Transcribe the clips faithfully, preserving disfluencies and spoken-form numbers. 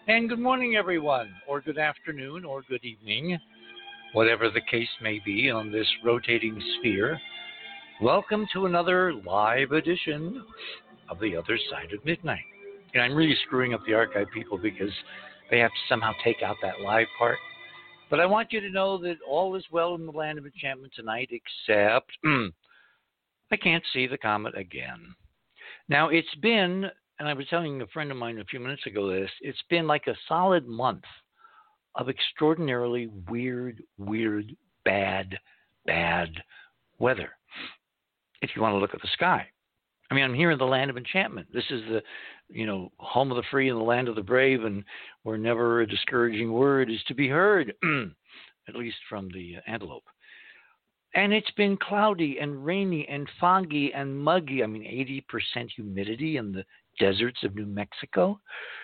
And good morning, everyone, or good afternoon, or good evening, whatever the case may be on this rotating sphere. Welcome to another live edition of The Other Side of Midnight. And I'm really screwing up the archive people because they have to somehow take out that live part. But I want you to know that all is well in the land of enchantment tonight, except I can't see the comet again. Now, it's been, and I was telling a friend of mine a few minutes ago this, it's been like a solid month of extraordinarily weird, weird, bad, bad weather, if you want to look at the sky. I mean, I'm here in the land of enchantment. This is the, you know, home of the free and the land of the brave, and where never a discouraging word is to be heard, at least from the antelope. And it's been cloudy and rainy and foggy and muggy. I mean, eighty percent humidity in the deserts of New Mexico.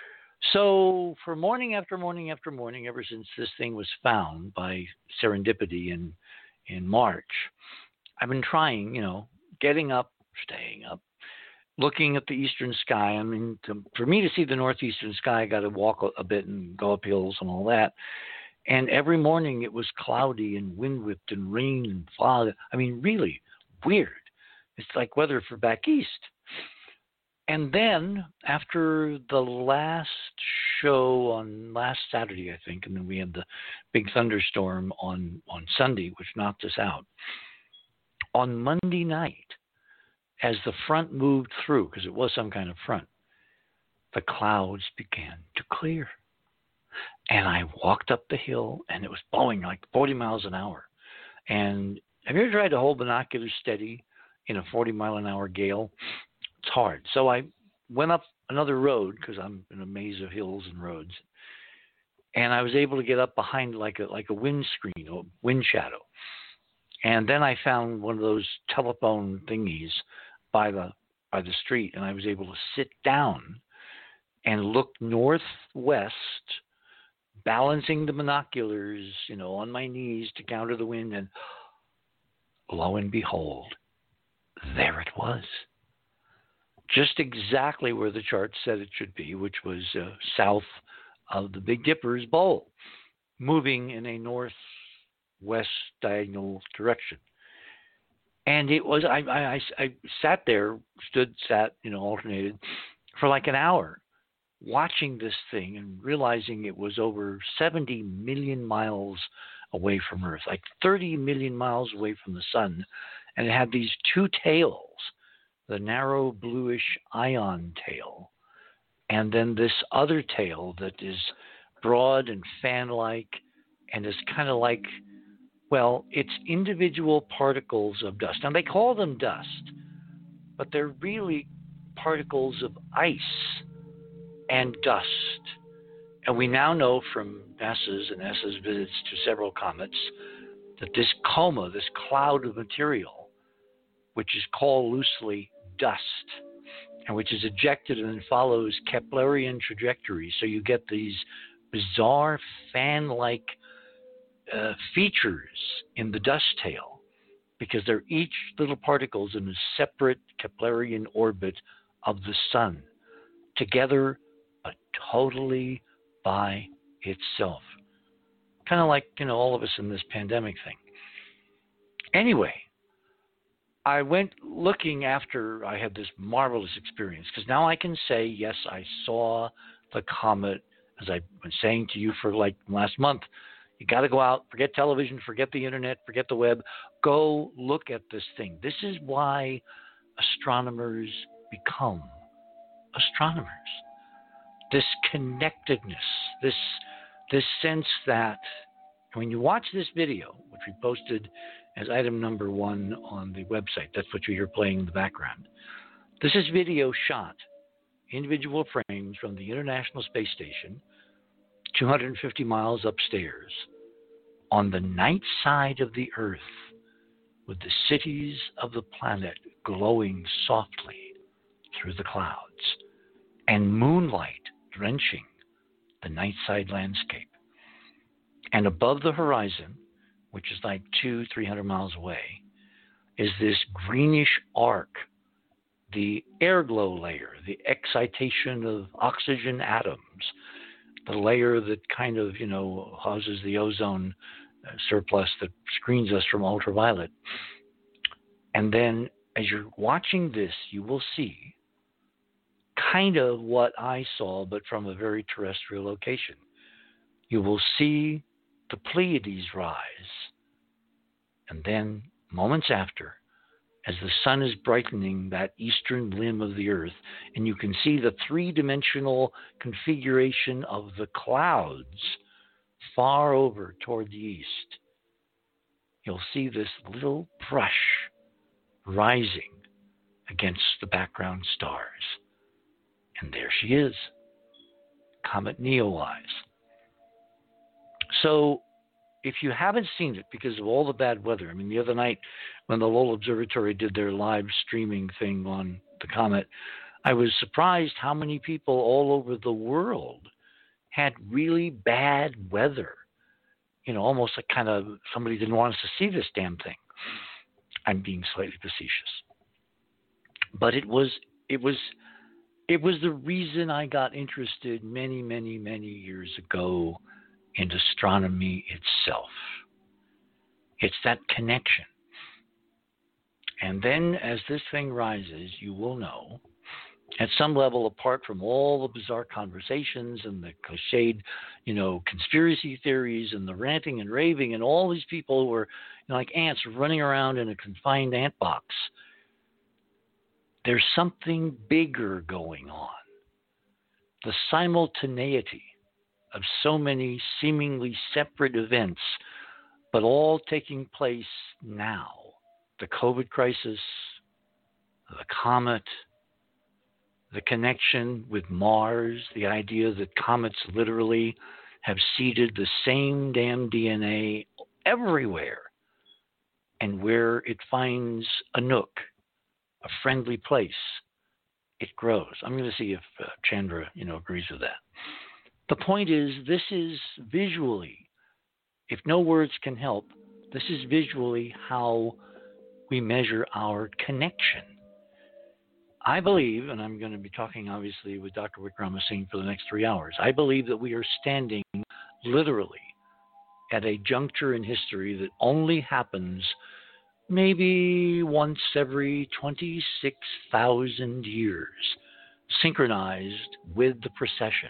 So for morning after morning after morning, ever since this thing was found by serendipity in in March, I've been trying, you know, getting up, staying up, looking at the eastern sky. I mean, to, for me to see the northeastern sky, I got to walk a, a bit and go up hills and all that. And every morning it was cloudy and wind-whipped and rain and fog. I mean, really weird. It's like weather for back east. And then after the last show on last Saturday, I think, and then we had the big thunderstorm on, on Sunday, which knocked us out. On Monday night, as the front moved through, because it was some kind of front, the clouds began to clear. And I walked up the hill, and it was blowing like forty miles an hour. And have you ever tried to hold binoculars steady in a forty mile an hour gale? It's hard. So I went up another road, because I'm in a maze of hills and roads, and I was able to get up behind like a like a wind screen or wind shadow. And then I found one of those telephone thingies by the by the street, and I was able to sit down and look northwest, balancing the binoculars, you know, on my knees to counter the wind, and lo and behold, there it was. Just exactly where the chart said it should be, which was uh, south of the Big Dipper's bowl, moving in a northwest diagonal direction. And it was, I, I, I sat there, stood, sat, you know, alternated for like an hour, watching this thing and realizing it was over seventy million miles away from Earth, like thirty million miles away from the sun. And it had these two tails, the narrow bluish ion tail, and then this other tail that is broad and fan-like and is kind of like, well, it's individual particles of dust. Now, they call them dust, but they're really particles of ice and dust. And we now know from NASA's and NASA's visits to several comets that this coma, this cloud of material, which is called loosely dust, and which is ejected and then follows Keplerian trajectories, so you get these bizarre fan-like uh, features in the dust tail, because they're each little particles in a separate Keplerian orbit of the sun, together but totally by itself. Kind of like, you know, all of us in this pandemic thing. Anyway, I went looking after I had this marvelous experience, because now I can say, yes, I saw the comet, as I've been saying to you for like last month. You got to go out, forget television, forget the internet, forget the web. Go look at this thing. This is why astronomers become astronomers. This connectedness, this this sense that when you watch this video, which we posted as item number one on the website, that's what you hear playing in the background. This is video shot, individual frames from the International Space Station, two hundred fifty miles upstairs, on the night side of the Earth, with the cities of the planet glowing softly through the clouds, and moonlight drenching the night side landscape. And above the horizon, which is like two, three hundred miles away, is this greenish arc, the air glow layer, the excitation of oxygen atoms the layer that kind of, you know, houses the ozone uh, surplus that screens us from ultraviolet. And then as you're watching this, you will see kind of what I saw, but from a very terrestrial location. You will see the Pleiades rise. And then, moments after, as the sun is brightening that eastern limb of the earth, and you can see the three-dimensional configuration of the clouds far over toward the east, you'll see this little brush rising against the background stars. And there she is, Comet Neowise. So if you haven't seen it because of all the bad weather, I mean, the other night when the Lowell Observatory did their live streaming thing on the comet, I was surprised how many people all over the world had really bad weather. You know, almost like kind of somebody didn't want us to see this damn thing. I'm being slightly facetious. But it was, it was, it was the reason I got interested many, many, many years ago in astronomy itself. It's that connection. And then as this thing rises, you will know, at some level, apart from all the bizarre conversations and the cliched, you know, conspiracy theories and the ranting and raving and all these people who were, you know, like ants running around in a confined ant box, there's something bigger going on. The simultaneity of so many seemingly separate events, but all taking place now. The COVID crisis, the comet, the connection with Mars, the idea that comets literally have seeded the same damn D N A everywhere, and where it finds a nook, a friendly place, it grows. I'm going to see if uh, Chandra, you know, agrees with that. The point is, this is visually, if no words can help, this is visually how we measure our connection. I believe, and I'm going to be talking obviously with Doctor Wickramasinghe for the next three hours, I believe that we are standing literally at a juncture in history that only happens maybe once every twenty-six thousand years, synchronized with the precession.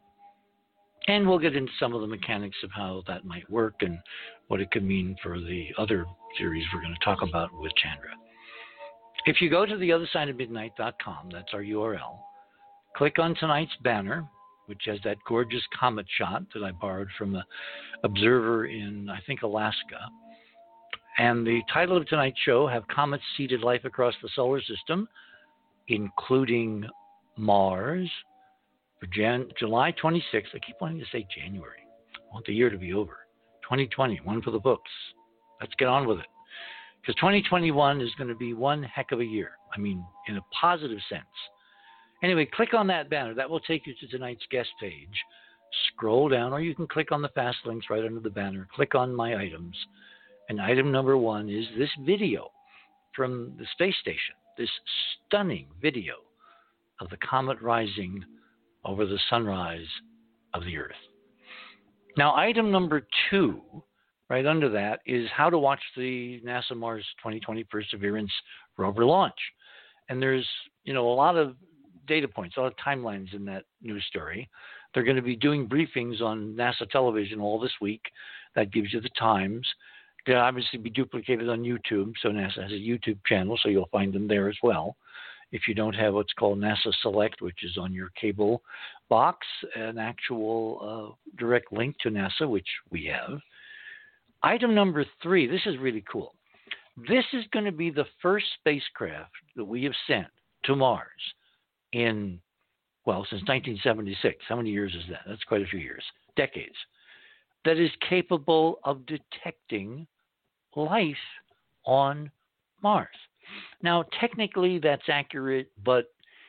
And we'll get into some of the mechanics of how that might work and what it could mean for the other series we're going to talk about with Chandra. If you go to the other side of midnight dot com, that's our U R L, click on tonight's banner, which has that gorgeous comet shot that I borrowed from an observer in, I think, Alaska. And the title of tonight's show, Have Comets Seeded Life Across the Solar System, including Mars, for Jan- July twenty-sixth. I keep wanting to say January. I want the year to be over. twenty twenty, one for the books. Let's get on with it. Because twenty twenty-one is going to be one heck of a year. I mean, in a positive sense. Anyway, click on that banner. That will take you to tonight's guest page. Scroll down, or you can click on the fast links right under the banner. Click on my items. And item number one is this video from the space station. This stunning video of the comet rising over the sunrise of the Earth. Now, item number two, right under that, is how to watch the NASA Mars twenty twenty Perseverance rover launch. And there's, you know, a lot of data points, a lot of timelines in that news story. They're going to be doing briefings on NASA television all this week. That gives you the times. They'll obviously be duplicated on YouTube, so NASA has a YouTube channel, so you'll find them there as well. If you don't have what's called NASA Select, which is on your cable box, an actual uh, direct link to NASA, which we have. Item number three, this is really cool. This is going to be the first spacecraft that we have sent to Mars in, well, since nineteen seventy-six. How many years is that? That's quite a few years, decades. That is capable of detecting life on Mars. Now, technically that's accurate, but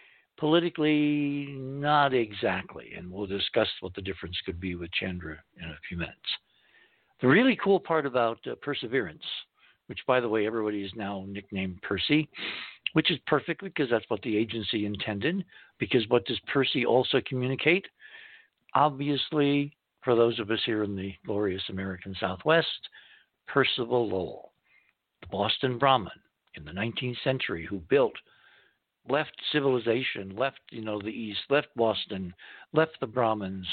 politically not exactly. And we'll discuss what the difference could be with Chandra in a few minutes. The really cool part about uh, Perseverance, which, by the way, everybody is now nicknamed Percy, which is perfect because that's what the agency intended. Because what does Percy also communicate? obviously, for those of us here in the glorious American Southwest, Percival Lowell, the Boston Brahmin in the nineteenth century who built, left civilization, left, you know, the East, left Boston, left the Brahmins,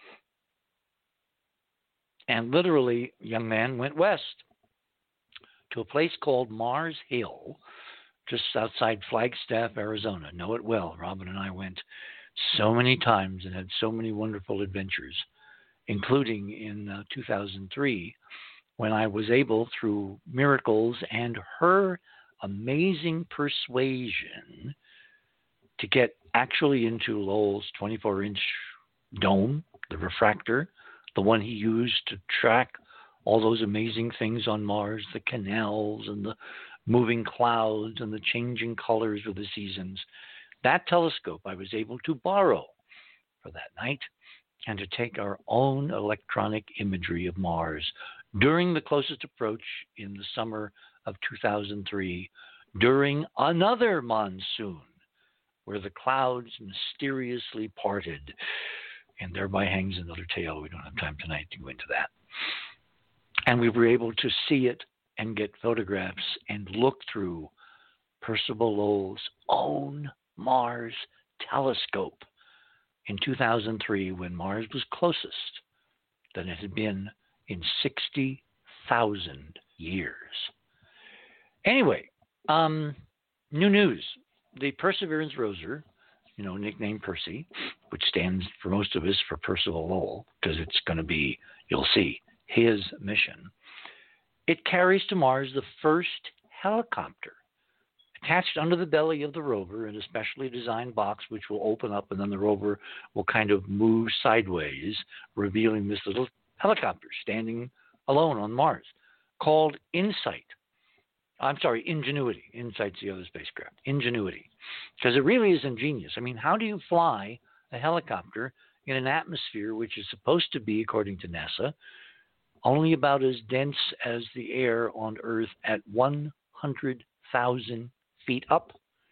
and literally, young man went west to a place called Mars Hill, just outside Flagstaff, Arizona. Know it well. Robin and I went so many times and had so many wonderful adventures, including in uh, two thousand three, when I was able, through miracles and her amazing persuasion, to get actually into Lowell's twenty-four inch dome, the refractor, the one he used to track all those amazing things on Mars, the canals and the moving clouds and the changing colors of the seasons. That telescope I was able to borrow for that night and to take our own electronic imagery of Mars during the closest approach in the summer of two thousand three, during another monsoon, where the clouds mysteriously parted, and thereby hangs another tale. We don't have time tonight to go into that. And we were able to see it and get photographs and look through Percival Lowell's own Mars telescope in two thousand three, when Mars was closest than it had been in sixty thousand years. Anyway, um, new news. The Perseverance rover, you know, nicknamed Percy, which stands for most of us for Percival Lowell, because it's going to be, you'll see, his mission. It carries to Mars the first helicopter attached under the belly of the rover in a specially designed box, which will open up, and then the rover will kind of move sideways, revealing this little helicopter standing alone on Mars, called InSight. I'm sorry, Ingenuity. InSight's the other spacecraft. Ingenuity. Because it really is ingenious. I mean, how do you fly a helicopter in an atmosphere which is supposed to be, according to NASA, only about as dense as the air on Earth at one hundred thousand feet up?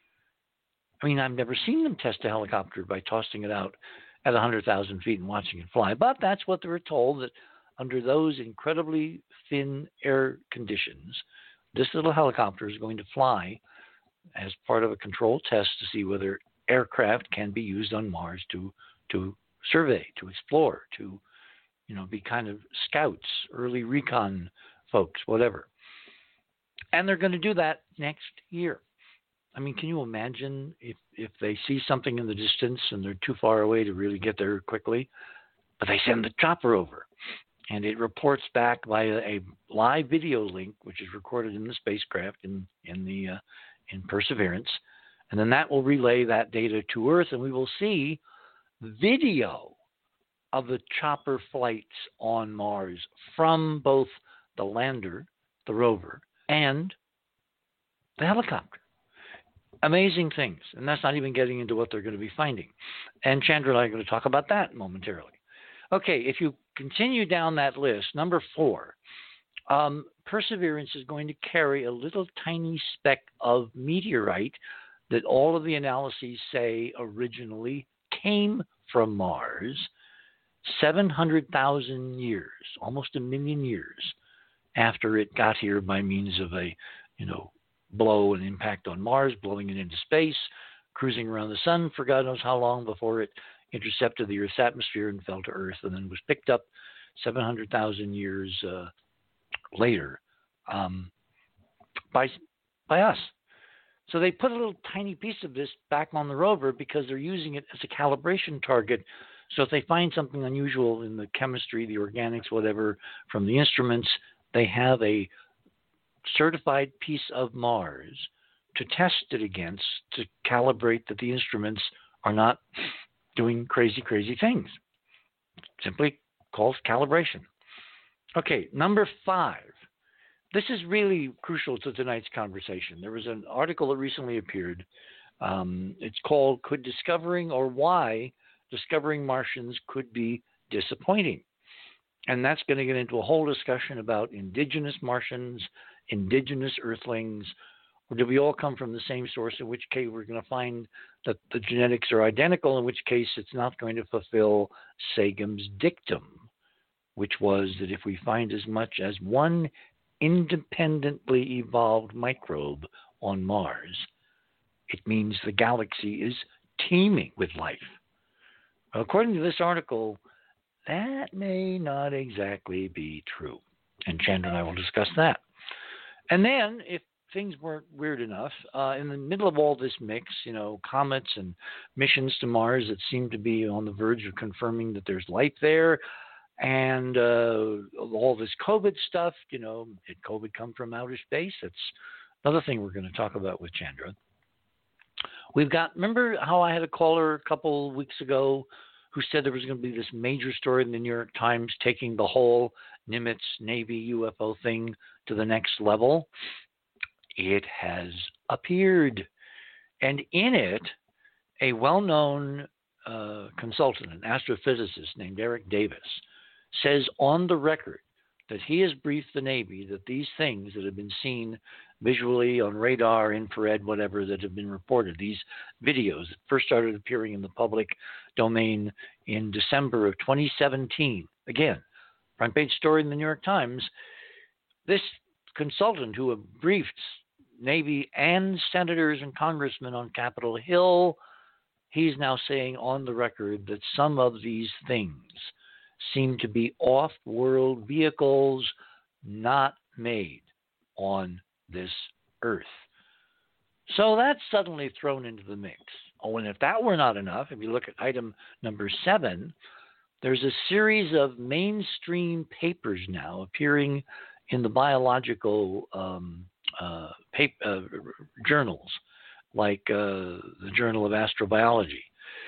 I mean, I've never seen them test a helicopter by tossing it out at one hundred thousand feet and watching it fly. But that's what they were told, that under those incredibly thin air conditions, this little helicopter is going to fly as part of a controlled test to see whether aircraft can be used on Mars to to survey, to explore, to, you know, be kind of scouts, early recon folks, whatever. And they're going to do that next year. I mean, can you imagine if, if they see something in the distance and they're too far away to really get there quickly, but they send the chopper over, and it reports back via a live video link, which is recorded in the spacecraft in in the uh, in Perseverance, and then that will relay that data to Earth, and we will see video of the chopper flights on Mars from both the lander, the rover, and the helicopter. Amazing things, and that's not even getting into what they're going to be finding. And Chandra and I are going to talk about that momentarily. Okay, if you continue down that list, number four, um, Perseverance is going to carry a little tiny speck of meteorite that all of the analyses say originally came from Mars seven hundred thousand years, almost a million years after it got here by means of a, you know, blow and impact on Mars, blowing it into space, cruising around the sun for God knows how long before it intercepted the Earth's atmosphere and fell to Earth, and then was picked up seven hundred thousand years uh, later um, by by us. So they put a little tiny piece of this back on the rover because they're using it as a calibration target. So if they find something unusual in the chemistry, the organics, whatever, from the instruments, they have a certified piece of Mars to test it against, to calibrate that the instruments are not doing crazy, crazy things. Simply called calibration. Okay, number five. This is really crucial to tonight's conversation. There was an article that recently appeared. Um, it's called Could Discovering or Why Discovering Martians Could Be Disappointing. And that's going to get into a whole discussion about indigenous Martians, indigenous Earthlings, Or do we all come from the same source, in which case we're going to find that the genetics are identical, in which case it's not going to fulfill Sagan's dictum, which was that if we find as much as one independently evolved microbe on Mars, it means the galaxy is teeming with life. According to this article, that may not exactly be true. And Chandra and I will discuss that. And then, if things weren't weird enough, uh, in the middle of all this mix, you know, comets and missions to Mars that seem to be on the verge of confirming that there's life there, and uh, all this COVID stuff, you know, did COVID come from outer space? That's another thing we're going to talk about with Chandra. We've got, remember how I had a caller a couple weeks ago who said there was going to be this major story in the New York Times taking the whole Nimitz Navy U F O thing to the next level? It has appeared. And in it, a well-known uh, consultant, an astrophysicist named Eric Davis, says on the record that he has briefed the Navy that these things that have been seen visually on radar, infrared, whatever, that have been reported, these videos that first started appearing in the public domain in December of twenty seventeen. Again, front page story in the New York Times. This consultant who have briefed Navy and senators and congressmen on Capitol Hill, he's now saying on the record that some of these things seem to be off-world vehicles not made on this Earth. So that's suddenly thrown into the mix. Oh, and if that were not enough, if you look at item number seven, there's a series of mainstream papers now appearing in the biological um, uh, paper, uh, journals, like uh, the Journal of Astrobiology.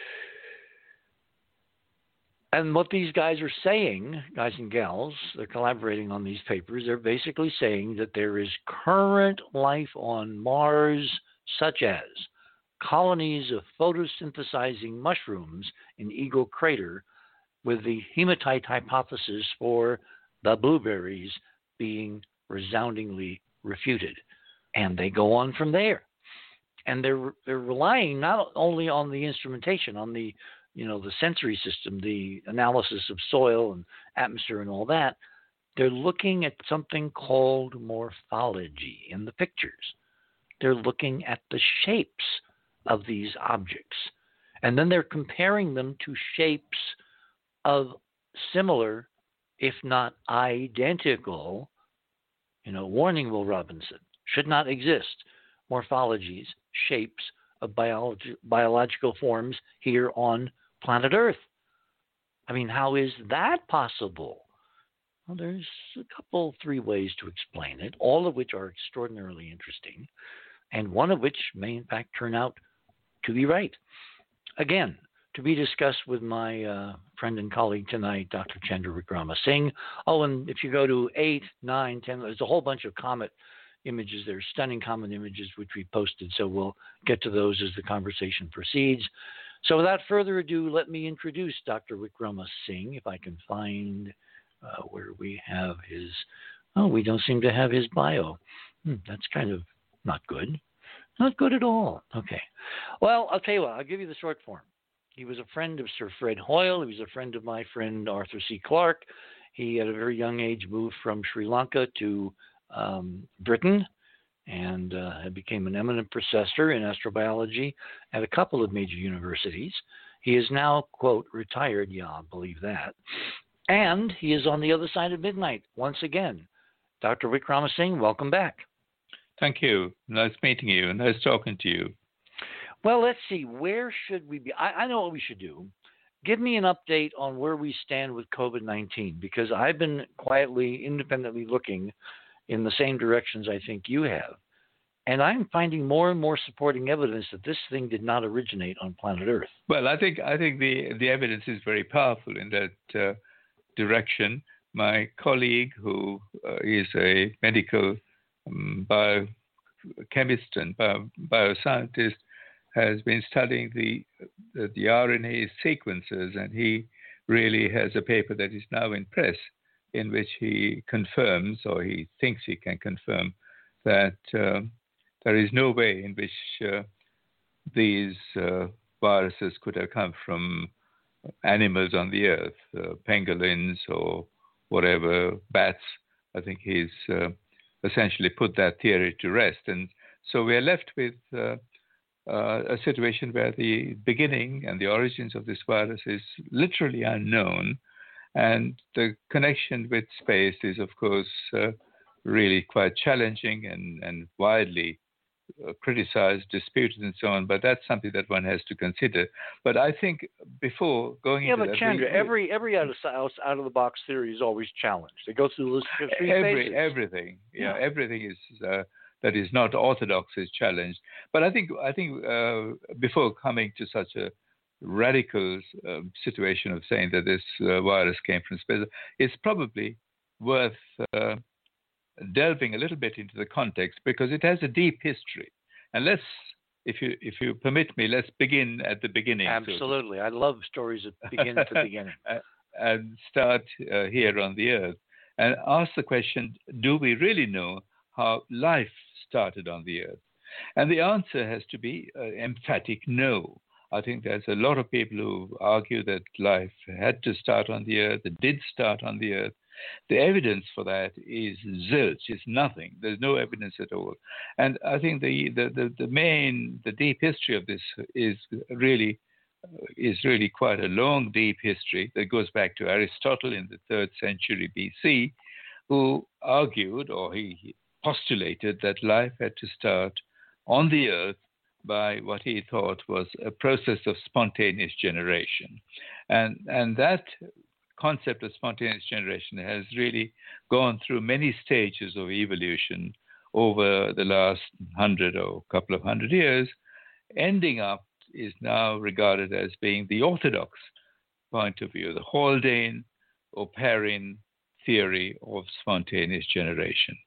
And what these guys are saying, guys and gals, they're collaborating on these papers, they're basically saying that there is current life on Mars, such as colonies of photosynthesizing mushrooms in Eagle Crater, with the hematite hypothesis for the blueberries being resoundingly refuted. And they go on from there. And they're they're relying not only on the instrumentation, on the you know, the sensory system, the analysis of soil and atmosphere and all that. They're looking at something called morphology in the pictures. They're looking at the shapes of these objects. And then they're comparing them to shapes of similar, if not identical, you know, warning, Will Robinson, should not exist, morphologies, shapes of biology, biological forms here on planet Earth. I mean, how is that possible? Well, there's a couple, three ways to explain it, all of which are extraordinarily interesting, and one of which may, in fact, turn out to be right. Again, to be discussed with my uh, friend and colleague tonight, Doctor Chandra Wickrama Singh. Oh, and if you go to eight, nine, ten, there's a whole bunch of comet images there, stunning comet images, which we posted, so we'll get to those as the conversation proceeds. So without further ado, let me introduce Doctor Wickrama Singh, if I can find uh, where we have his, oh, we don't seem to have his bio. Hmm, that's kind of not good. Not good at all. Okay. Well, I'll tell you what, I'll give you the short form. He was a friend of Sir Fred Hoyle. He was a friend of my friend Arthur C. Clarke. He, at a very young age, moved from Sri Lanka to um, Britain, and uh, became an eminent professor in astrobiology at a couple of major universities. He is now, quote, retired, yeah, I believe that. And he is on the other side of midnight once again. Doctor Wickrama Singh, welcome back. Thank you. Nice meeting you. Nice talking to you. Well, let's see. Where should we be? I, I know what we should do. Give me an update on where we stand with COVID nineteen, because I've been quietly, independently looking in the same directions I think you have. And I'm finding more and more supporting evidence that this thing did not originate on planet Earth. Well, I think I think the, the evidence is very powerful in that uh, direction. My colleague, who uh, is a medical um, biochemist and bio, bioscientist, has been studying the, the the R N A sequences, and he really has a paper that is now in press, in which he confirms, or he thinks he can confirm, that uh, there is no way in which uh, these uh, viruses could have come from animals on the earth, uh, pangolins or whatever, bats. I think he's uh, essentially put that theory to rest. And so we are left with uh, uh, a situation where the beginning and the origins of this virus is literally unknown. And the connection with space is, of course, uh, really quite challenging and, and widely uh, criticized, disputed, and so on. But that's something that one has to consider. But I think before going yeah, into but that, Chandra, we, every every out of out of the box theory is always challenged. It goes through those three every phases. everything, yeah, Yeah. everything is uh, that is not orthodox is challenged. But I think I think uh, before coming to such a radical uh, situation of saying that this uh, virus came from space, it's probably worth uh, delving a little bit into the context because it has a deep history. And let's, if you if you permit me, let's begin at the beginning. Absolutely, so I love stories that begin at the beginning. And start uh, here on the Earth and ask the question: do we really know how life started on the Earth? And the answer has to be uh, emphatic no. I think there's a lot of people who argue that life had to start on the Earth, it did start on the Earth. The evidence for that is zilch, is nothing. There's no evidence at all. And I think the, the, the, the main, the deep history of this is really, uh, is really quite a long, deep history that goes back to Aristotle in the third century B C, who argued, or he postulated, that life had to start on the Earth by what he thought was a process of spontaneous generation. And, and that concept of spontaneous generation has really gone through many stages of evolution over the last hundred or couple of hundred years, ending up is now regarded as being the orthodox point of view, the Haldane or Perrin theory of spontaneous generation.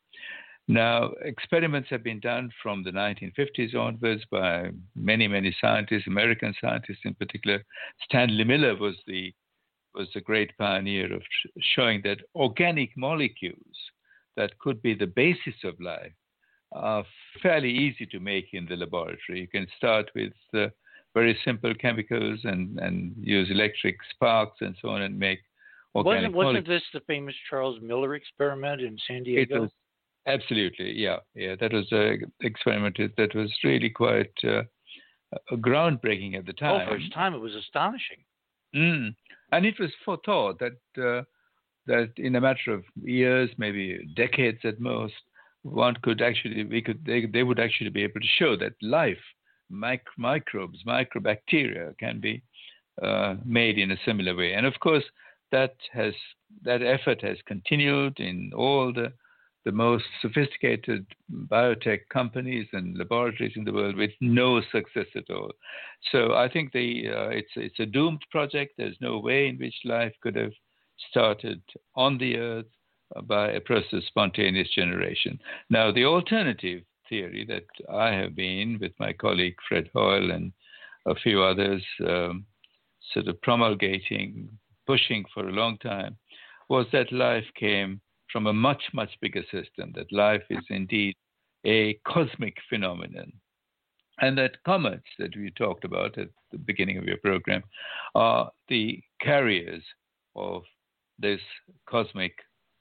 Now, experiments have been done from the nineteen fifties onwards by many, many scientists, American scientists in particular. Stanley Miller was the was the great pioneer of showing that organic molecules that could be the basis of life are fairly easy to make in the laboratory. You can start with uh, very simple chemicals and, and use electric sparks and so on and make organic wasn't, wasn't molecules. this the famous Charles Miller experiment in San Diego? It was, absolutely, yeah. yeah. That was an experiment that was really quite uh, groundbreaking at the time. Oh, for its time, it was astonishing. Mm. And it was forethought that uh, that in a matter of years, maybe decades at most, one could actually, we could, they, they would actually be able to show that life, mic- microbes, microbacteria can be uh, made in a similar way. And of course, that has that effort has continued in all the the most sophisticated biotech companies and laboratories in the world with no success at all. So I think the uh, it's it's a doomed project. There's no way in which life could have started on the Earth by a process of spontaneous generation. Now, the alternative theory that I have been, with my colleague Fred Hoyle and a few others, um, sort of promulgating, pushing for a long time, was that life came from a much, much bigger system, that life is indeed a cosmic phenomenon. And that comets that we talked about at the beginning of your program are the carriers of this cosmic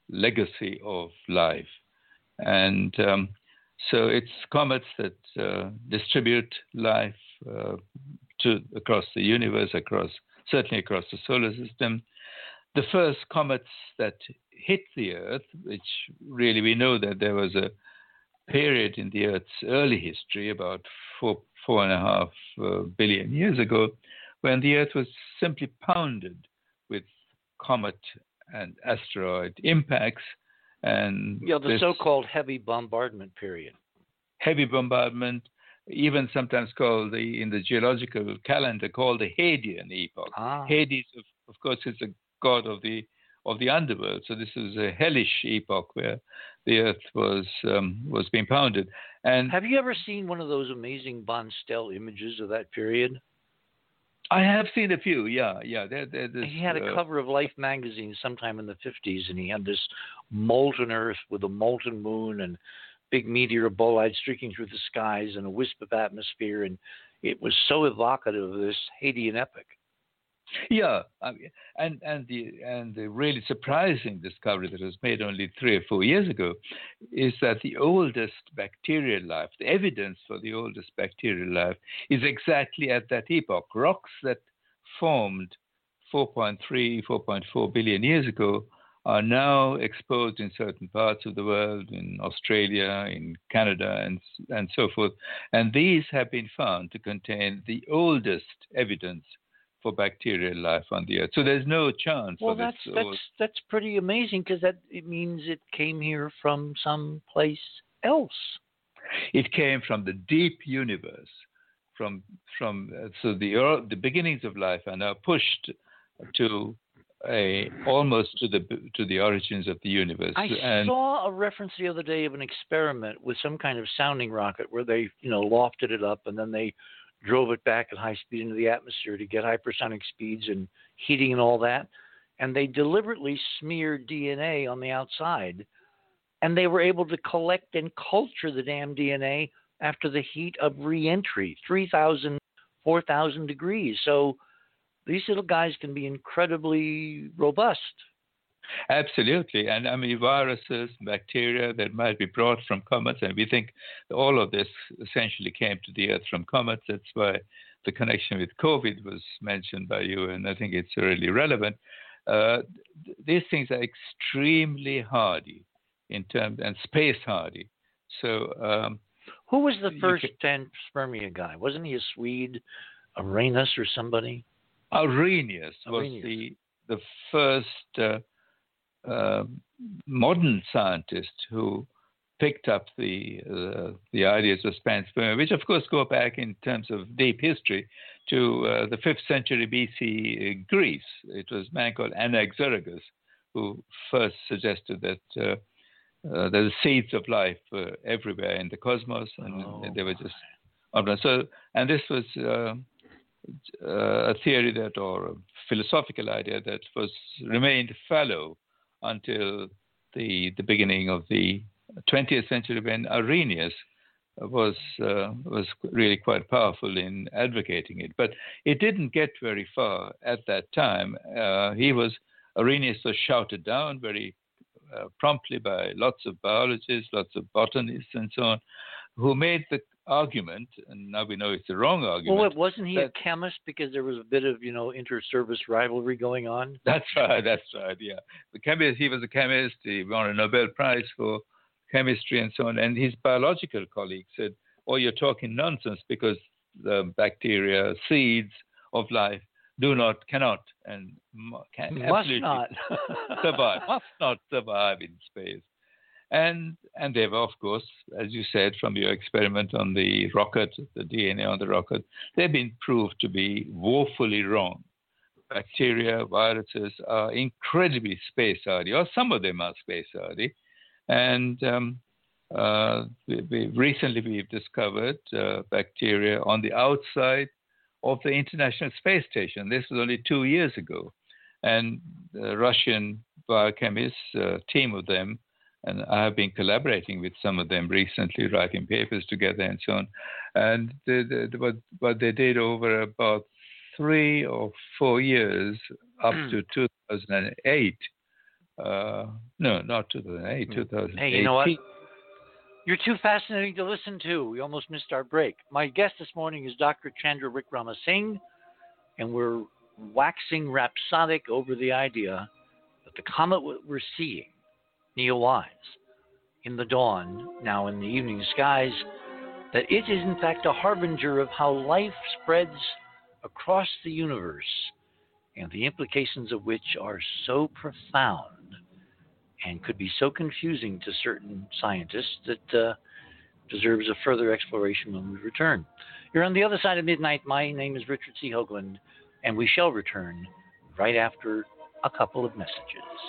legacy of life. And um, so it's comets that uh, distribute life uh, to across the universe, across certainly across the solar system. The first comets that hit the Earth, which really we know that there was a period in the Earth's early history, about four, four and a half uh, billion years ago, when the Earth was simply pounded with comet and asteroid impacts. And yeah, the so-called heavy bombardment period. Heavy bombardment, even sometimes called the, in the geological calendar, called the Hadean epoch. Ah. Hades, of, of course, is a god of the of the underworld. So this is a hellish epoch where the Earth was um, was being pounded. And have you ever seen one of those amazing Von Stell images of that period? I have seen a few. Yeah, yeah. They're, they're this, he had a uh, cover of Life magazine sometime in the fifties, and he had this molten Earth with a molten moon, and big meteor, a bolide streaking through the skies and a wisp of atmosphere, and it was so evocative of this Hadean epoch. Yeah, I mean, and and the and the really surprising discovery that was made only three or four years ago is that the oldest bacterial life, the evidence for the oldest bacterial life, is exactly at that epoch. Rocks that formed four point three, four point four billion years ago are now exposed in certain parts of the world, in Australia, in Canada, and and so forth. And these have been found to contain the oldest evidence for bacterial life on the Earth. So there's no chance well, for that's, this. Well, that's that's pretty amazing, because that it means it came here from someplace else. It came from the deep universe. From from uh, so the the beginnings of life are now pushed to a almost to the to the origins of the universe. I and, saw a reference the other day of an experiment with some kind of sounding rocket where they you know lofted it up and then they drove it back at high speed into the atmosphere to get hypersonic speeds and heating and all that. And they deliberately smeared D N A on the outside. And they were able to collect and culture the damn D N A after the heat of re-entry, three thousand, four thousand degrees. So these little guys can be incredibly robust. Absolutely. And I mean, viruses, bacteria that might be brought from comets, and we think all of this essentially came to the Earth from comets. That's why the connection with COVID was mentioned by you, and I think it's really relevant. Uh, th- these things are extremely hardy in terms, and space hardy. So, um, who was the first can, panspermia guy? Wasn't he a Swede, Arrhenius or somebody? Arrhenius was Arrhenius. the the first uh, uh, modern scientist who picked up the uh, the ideas of panspermia, which of course go back in terms of deep history to uh, the fifth century B C Greece. It was a man called Anaxagoras who first suggested that uh, uh, the seeds of life were everywhere in the cosmos, and oh, they were just so. And this was uh, uh, a theory that, or a philosophical idea that was remained fallow until the the beginning of the twentieth century, when Arrhenius was uh, was really quite powerful in advocating it. But it didn't get very far at that time. Uh, he was Arrhenius was shouted down very uh, promptly by lots of biologists, lots of botanists, and so on, who made the argument, and now we know it's the wrong argument. Well, wasn't he that, a chemist, because there was a bit of, you know, inter-service rivalry going on? That's right, that's right, yeah. The chemist, he was a chemist, he won a Nobel Prize for chemistry and so on, and his biological colleague said, oh, you're talking nonsense, because the bacteria, seeds of life, do not, cannot, and can must absolutely not survive, must not survive in space. And and they've, of course, as you said, from your experiment on the rocket, the D N A on the rocket, they've been proved to be woefully wrong. Bacteria, viruses are incredibly space hardy, or some of them are space hardy. And um, uh, we, we, recently we've discovered uh, bacteria on the outside of the International Space Station. This was only two years ago. And the Russian biochemists, a uh, team of them, and I have been collaborating with some of them recently, writing papers together and so on. And the, the, the, what, what they did over about three or four years, up to two thousand eight, uh, no, not two thousand eight, two thousand eight. Hey, you know what? You're too fascinating to listen to. We almost missed our break. My guest this morning is Doctor Chandra Wickramasinghe, and we're waxing rhapsodic over the idea that the comet we're seeing, Neowise, in the dawn, now in the evening skies, that it is in fact a harbinger of how life spreads across the universe, and the implications of which are so profound and could be so confusing to certain scientists that uh, deserves a further exploration when we return. You're on the other side of midnight. My name is Richard C. Hoagland, and we shall return right after a couple of messages.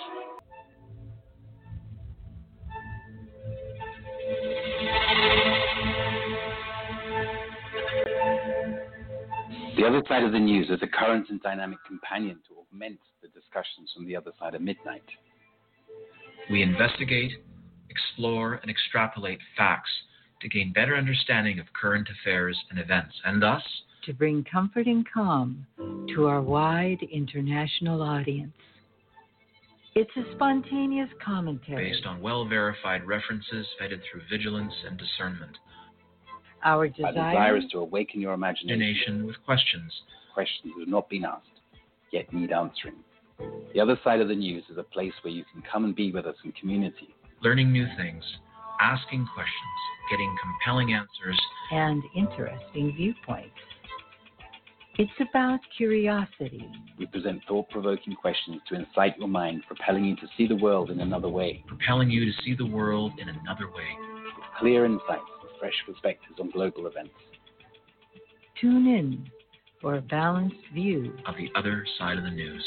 The Other Side of the News is a current and dynamic companion to augment the discussions from the other side of midnight. We investigate, explore, and extrapolate facts to gain better understanding of current affairs and events, and thus to bring comfort and calm to our wide international audience. It's a spontaneous commentary based on well-verified references vetted through vigilance and discernment. Our Our desire, desire is to awaken your imagination. Imagination with questions. Questions that have not been asked, yet need answering. The other side of the news is a place where you can come and be with us in community. Learning new things, asking questions, getting compelling answers, and interesting viewpoints. It's about curiosity. We present thought-provoking questions to incite your mind, propelling you to see the world in another way. propelling you to see the world in another way. With clear insights and fresh perspectives on global events. Tune in for a balanced view Of the other side of the news.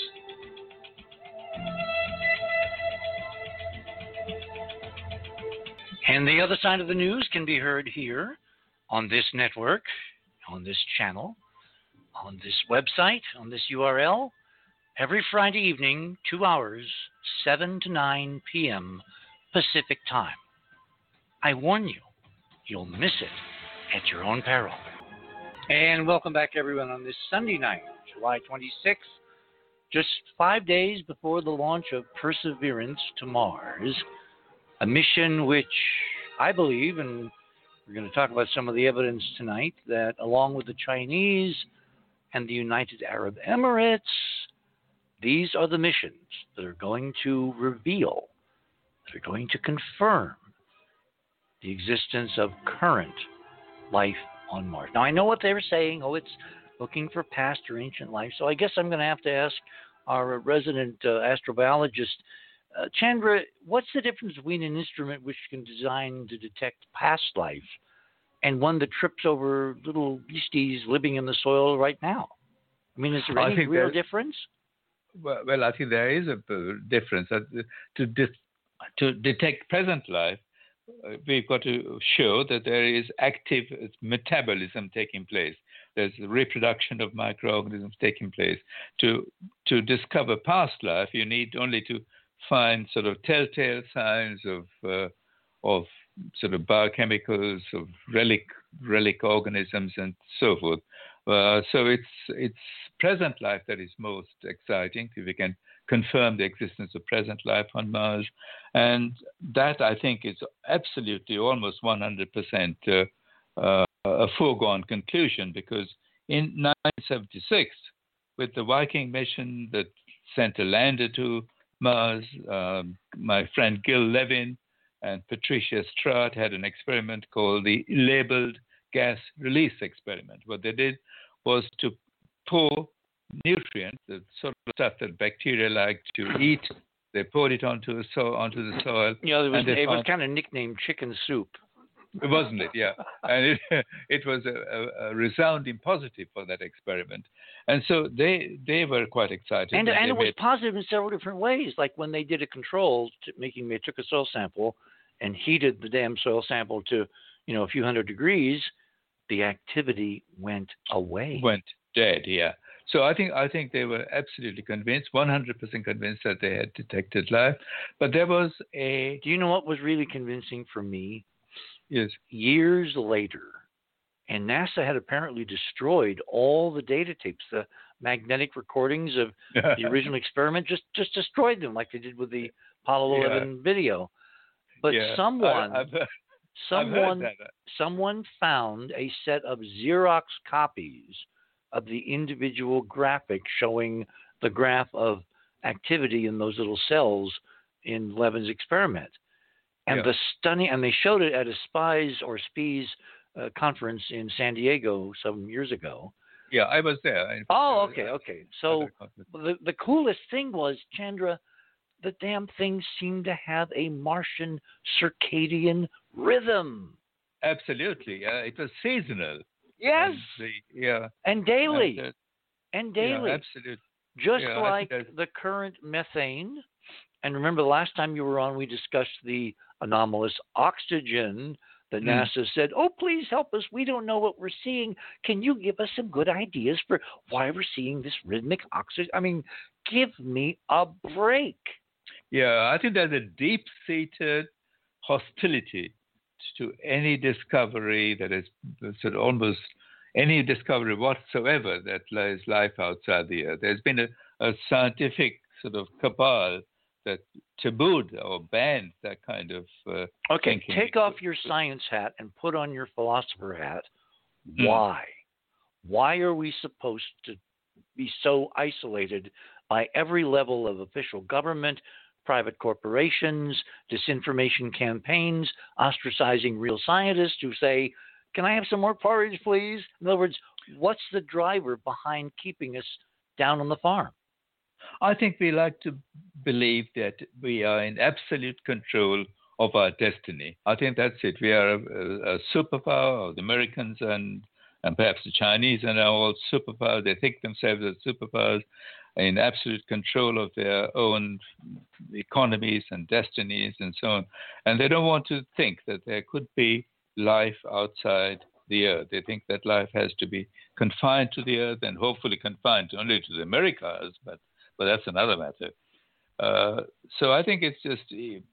And the other side of the news can be heard here on this network, on this channel, on this website, on this U R L, every Friday evening, two hours, seven to nine p.m. Pacific time. I warn you, you'll miss it at your own peril. And welcome back, everyone, on this Sunday night, July twenty-sixth, just five days before the launch of Perseverance to Mars, a mission which I believe, and we're going to talk about some of the evidence tonight, that along with the Chinese and the United Arab Emirates, these are the missions that are going to reveal, that are going to confirm the existence of current life on Mars. Now, I know what they were saying. Oh, it's looking for past or ancient life. So I guess I'm going to have to ask our resident uh, astrobiologist, uh, Chandra, what's the difference between an instrument which can design to detect past life and one that trips over little beasties living in the soil right now? I mean, is there I any think real there's- difference? Well, well, I think there is a uh, difference. Uh, To, dis- to detect present life, uh, we've got to show that there is active metabolism taking place. There's reproduction of microorganisms taking place. To to discover past life, you need only to find sort of telltale signs of uh, of sort of biochemicals, of relic relic organisms, and so forth. Uh, so it's it's present life that is most exciting, if we can confirm the existence of present life on Mars. And that, I think, is absolutely almost one hundred percent uh, uh, a foregone conclusion, because in nineteen seventy-six, with the Viking mission that sent a lander to Mars, um, my friend Gil Levin and Patricia Straat had an experiment called the labeled gas release experiment. What they did was to pour nutrients, the sort of stuff that bacteria like to eat. They poured it onto the, so- onto the soil. You know, it was, and they it was found- kind of nicknamed chicken soup. Wasn't it? Yeah. And it, it was a, a, a resounding positive for that experiment. And so they they were quite excited. And, that and they it was made- positive in several different ways. Like when they did a control, to making they took a soil sample and heated the damn soil sample to, you know, a few hundred degrees, the activity went away. went dead, yeah. So I think I think they were absolutely convinced, one hundred percent convinced that they had detected life. But there was a Do you know what was really convincing for me? yes, Years later, and NASA had apparently destroyed all the data tapes, the magnetic recordings of the original experiment, just just destroyed them like they did with the Apollo Yeah. eleven video. But yeah. someone, I, I've, heard- I've someone, heard that. someone found a set of Xerox copies of the individual graphic showing the graph of activity in those little cells in Levin's experiment. And Yeah. the stunning, and they showed it at a SPIES or SPIES uh, conference in San Diego some years ago. Yeah, I was there. In fact, Oh, I was- okay, I- okay. So the the coolest thing was, Chandra, the damn thing seemed to have a Martian circadian rhythm. Absolutely, yeah. It was seasonal. Yes, And the, yeah. and daily, and, uh, and daily. Yeah, absolutely. Just Yeah, I like think the current methane. And remember, the last time you were on, we discussed the anomalous oxygen that Mm. NASA said, oh, please help us. We don't know what we're seeing. Can you give us some good ideas for why we're seeing this rhythmic oxygen? I mean, give me a break. Yeah, I think there's a deep-seated hostility to any discovery that is sort of almost any discovery whatsoever that there is life outside the Earth. There's been a, a scientific sort of cabal that tabooed or banned that kind of uh, okay, thinking. Take off your science hat and put on your philosopher hat. Mm. Why? Why are we supposed to be so isolated by every level of official government, private corporations, disinformation campaigns, ostracizing real scientists who say, can I have some more porridge, please? In other words, what's the driver behind keeping us down on the farm? I think we like to believe that we are in absolute control of our destiny. I think that's it. We are a, a superpower, the Americans and, and perhaps the Chinese are now all superpowers. They think themselves as superpowers in absolute control of their own economies and destinies and so on. And they don't want to think that there could be life outside the Earth. They think that life has to be confined to the Earth and hopefully confined only to the Americas, but but that's another matter. Uh, so I think it's just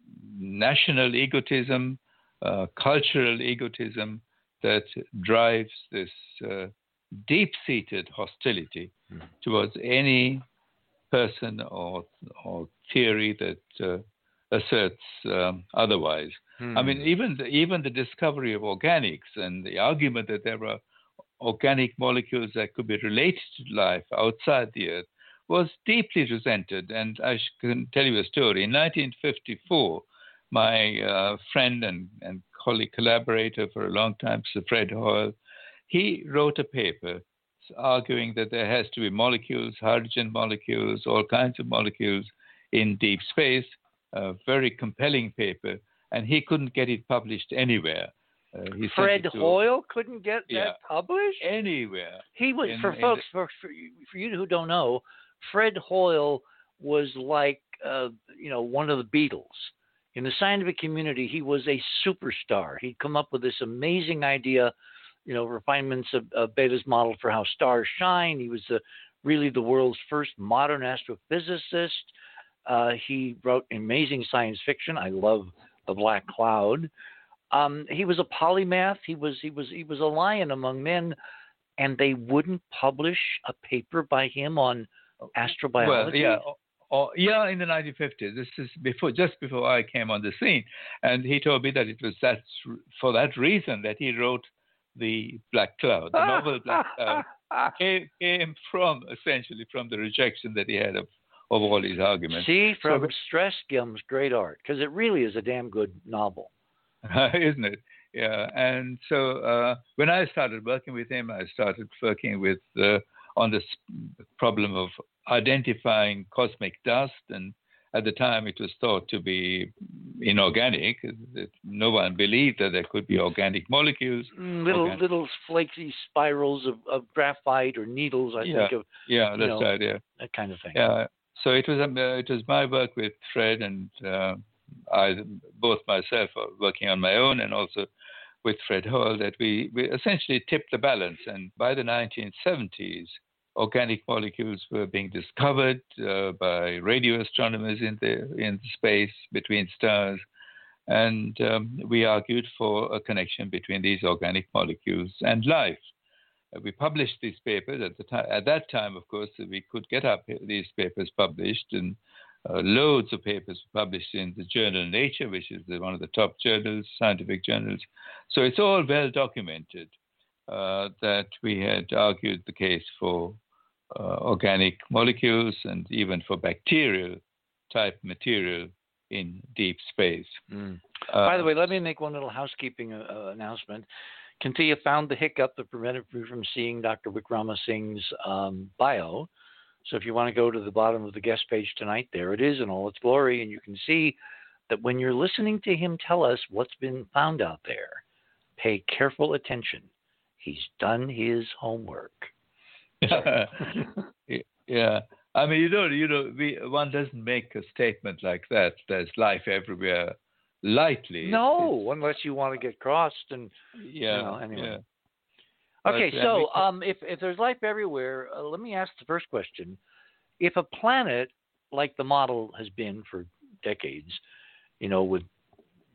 national egotism, uh, cultural egotism that drives this uh, deep-seated hostility mm. towards any person or or theory that uh, asserts um, otherwise. Mm. I mean, even the, even the discovery of organics and the argument that there are organic molecules that could be related to life outside the Earth was deeply resented. And I can tell you a story. In nineteen fifty-four, my uh, friend and, and colleague, collaborator for a long time, Sir Fred Hoyle, he wrote a paper arguing that there has to be molecules, hydrogen molecules, all kinds of molecules in deep space, a very compelling paper, and he couldn't get it published anywhere. Uh, he Fred Hoyle couldn't get yeah, that published? Anywhere. He was, in, for in folks, the, for, for, for you who don't know, Fred Hoyle was like, uh, you know, one of the Beatles. In the scientific community, he was a superstar. He'd come up with this amazing idea, you know, refinements of, of Bette's model for how stars shine. He was the, really the world's first modern astrophysicist. Uh, he wrote amazing science fiction. I love The Black Cloud. Um, he was a polymath. He was he was he was a lion among men, and they wouldn't publish a paper by him on astrobiology. Well, yeah, or, yeah, in the nineteen fifties. This is before, just before I came on the scene, and he told me that it was that for that reason that he wrote The Black Cloud. The novel Black Cloud came, came from essentially from the rejection that he had of, of all his arguments. See, from so, stress comes great art, because it really is a damn good novel. Isn't it? Yeah. And so uh, when I started working with him, I started working with uh, on this problem of identifying cosmic dust. And at the time, it was thought to be inorganic. No one believed that there could be organic molecules. Little organic. little flaky spirals of, of graphite or needles, I yeah. think of. Yeah, that's know, right. Yeah, that kind of thing. Yeah. So it was um, uh, it was my work with Fred and. Uh, I, both myself working on my own and also with Fred Hoyle, that we, we essentially tipped the balance. And by the nineteen seventies, organic molecules were being discovered uh, by radio astronomers in the in the space between stars. And um, we argued for a connection between these organic molecules and life. Uh, we published these papers at the time. At that time, of course, we could get up these papers published, and Uh, loads of papers were published in the journal Nature, which is the, one of the top journals, scientific journals. So it's all well documented uh, that we had argued the case for uh, organic molecules and even for bacterial type material in deep space. Mm. Uh, By the way, let me make one little housekeeping uh, announcement. Kintia found the hiccup that prevented me from seeing Doctor Wikrama Singh's um, bio. So if you want to go to the bottom of the guest page tonight, there it is in all its glory. And you can see that when you're listening to him tell us what's been found out there, pay careful attention. He's done his homework. Yeah. I mean, you know, you know, we, one doesn't make a statement like that. There's life everywhere lightly. No, it's, unless you want to get crossed. And, yeah. You know, anyway. Yeah. Okay, but, so uh, um, if, if there's life everywhere, uh, let me ask the first question. If a planet, like the model has been for decades, you know, with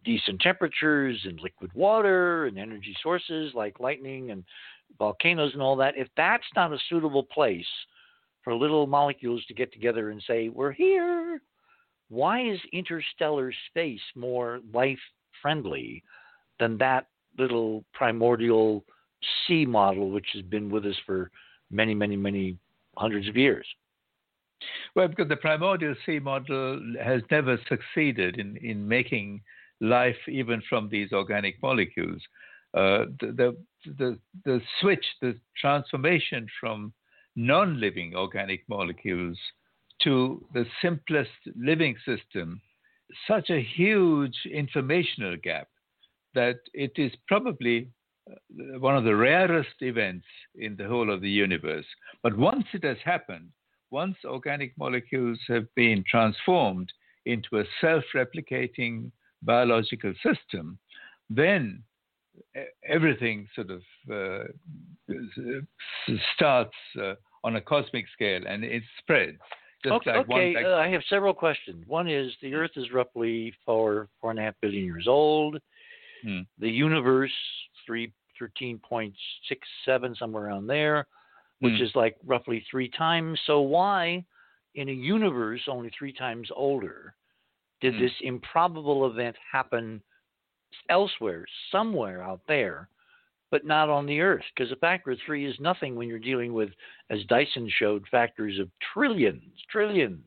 decent temperatures and liquid water and energy sources like lightning and volcanoes and all that, if that's not a suitable place for little molecules to get together and say, we're here, why is interstellar space more life-friendly than that little primordial sea model, which has been with us for many, many, many hundreds of years? Well, because the primordial sea model has never succeeded in, in making life even from these organic molecules. Uh, the, the, the, the switch, the transformation from non-living organic molecules to the simplest living system, such a huge informational gap that it is probably one of the rarest events in the whole of the universe. But once it has happened, once organic molecules have been transformed into a self-replicating biological system, then everything sort of uh, starts uh, on a cosmic scale and it spreads. Just okay, like okay. one, Uh, I have several questions. One is the Earth is roughly four, four and a half billion years old. Hmm. The universe, three, thirteen point six seven, somewhere around there, which Hmm. is like roughly three times. So why, in a universe only three times older, did Hmm. this improbable event happen elsewhere, somewhere out there, but not on the Earth? Because a factor of three is nothing when you're dealing with, as Dyson showed, factors of trillions, trillions.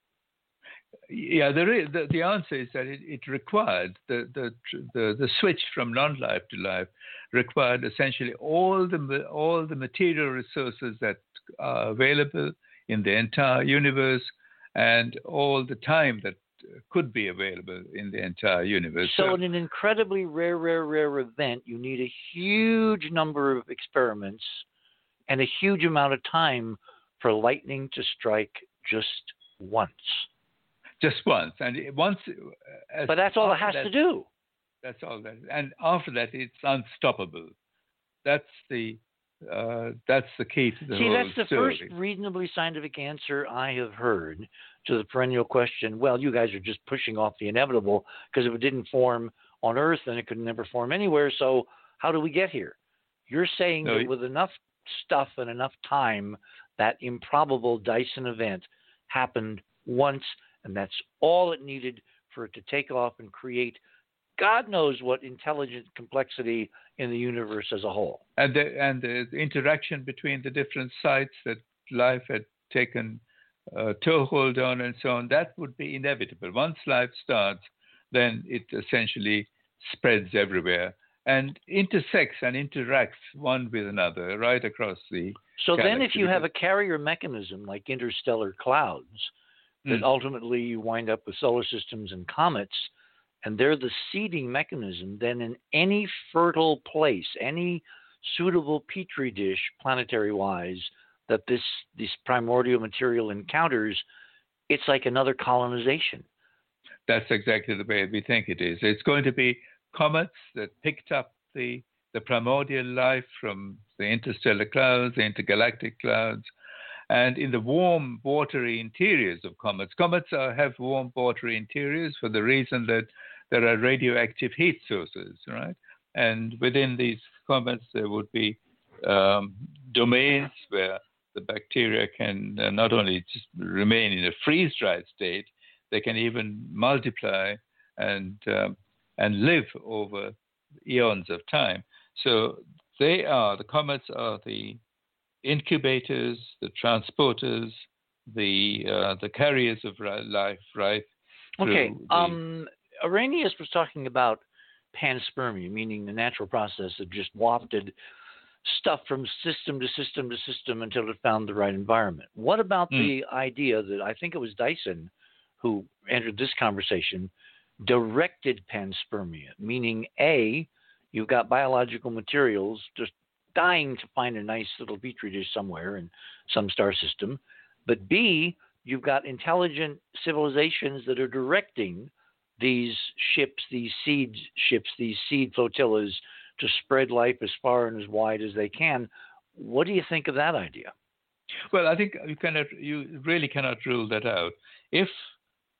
Yeah, there is, the, the answer is that it, it required the, the the the switch from non-life to life required essentially all the all the material resources that are available in the entire universe and all the time that could be available in the entire universe. So, so in an incredibly rare, rare, rare event, you need a huge number of experiments and a huge amount of time for lightning to strike just once. Just once, and once. As but that's all it has that, to do. That's all that, and after that, it's unstoppable. That's the uh, that's the key to the See, whole that's the story. first reasonably scientific answer I have heard to the perennial question. Well, you guys are just pushing off the inevitable because if it didn't form on Earth, then it could never form anywhere. So how do we get here? You're saying no, that with enough stuff and enough time, that improbable Dyson event happened once. And that's all it needed for it to take off and create God knows what intelligent complexity in the universe as a whole. And the, and the interaction between the different sites that life had taken uh, toehold on and so on, that would be inevitable. Once life starts, then it essentially spreads everywhere and intersects and interacts one with another right across the So galaxy. then if you have a carrier mechanism like interstellar clouds, that ultimately you wind up with solar systems and comets, and they're the seeding mechanism, then in any fertile place, any suitable petri dish, planetary-wise, that this, this primordial material encounters, it's like another colonization. That's exactly the way we think it is. It's going to be comets that picked up the, the primordial life from the interstellar clouds, the intergalactic clouds, and in the warm, watery interiors of comets. Comets are, have warm, watery interiors for the reason that there are radioactive heat sources, right? And within these comets, there would be um, domains where the bacteria can uh, not only just remain in a freeze-dried state, they can even multiply and um, and live over eons of time. So they are, the comets are the incubators, the transporters, the uh, the carriers of life, right? Okay. The... Um, Arrhenius was talking about panspermia, meaning the natural process of just wafted stuff from system to system to system until it found the right environment. What about mm. the idea that I think it was Dyson who entered this conversation, directed panspermia, meaning A, you've got biological materials just dying to find a nice little petri dish somewhere in some star system, but B, you've got intelligent civilizations that are directing these ships, these seed ships, these seed flotillas to spread life as far and as wide as they can. What do you think of that idea? Well, I think you cannot, you really cannot rule that out. If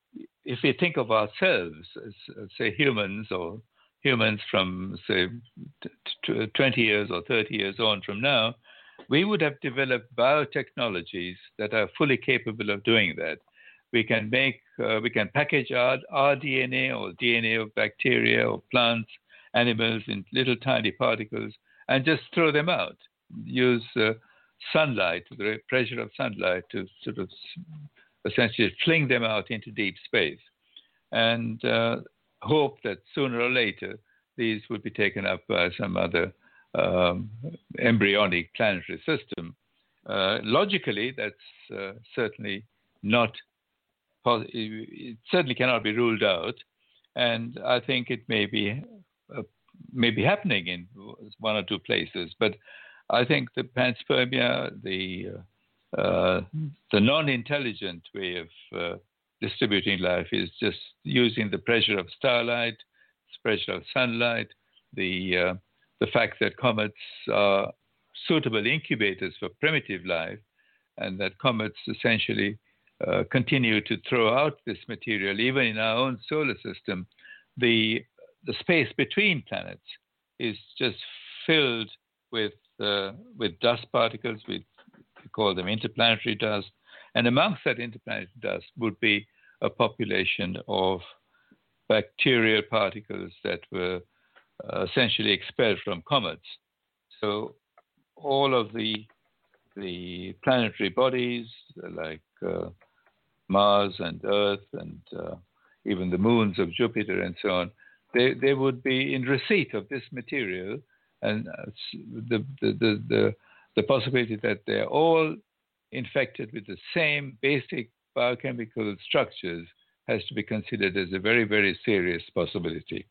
if we think of ourselves as, as say, humans or humans from, say, t- t- twenty years or thirty years on from now, we would have developed biotechnologies that are fully capable of doing that. We can make, uh, we can package our, our D N A or D N A of bacteria or plants, animals in little tiny particles and just throw them out. Use uh, sunlight, the pressure of sunlight to sort of essentially fling them out into deep space and uh, hope that sooner or later these would be taken up by some other um, embryonic planetary system. Uh, logically, that's uh, certainly not, pos- it certainly cannot be ruled out. And I think it may be, uh, may be happening in one or two places. But I think the panspermia, the uh, uh, the non-intelligent way of uh, distributing life is just using the pressure of starlight, pressure of sunlight, the uh, the fact that comets are suitable incubators for primitive life, and that comets essentially uh, continue to throw out this material even in our own solar system. The the space between planets is just filled with uh, with dust particles. We, we call them interplanetary dust, and amongst that interplanetary dust would be a population of bacterial particles that were uh, essentially expelled from comets. So all of the the planetary bodies like uh, Mars and Earth and uh, even the moons of Jupiter and so on, they, they would be in receipt of this material, and uh, the, the, the, the, the possibility that they're all infected with the same basic biochemical structures has to be considered as a very, very serious possibility.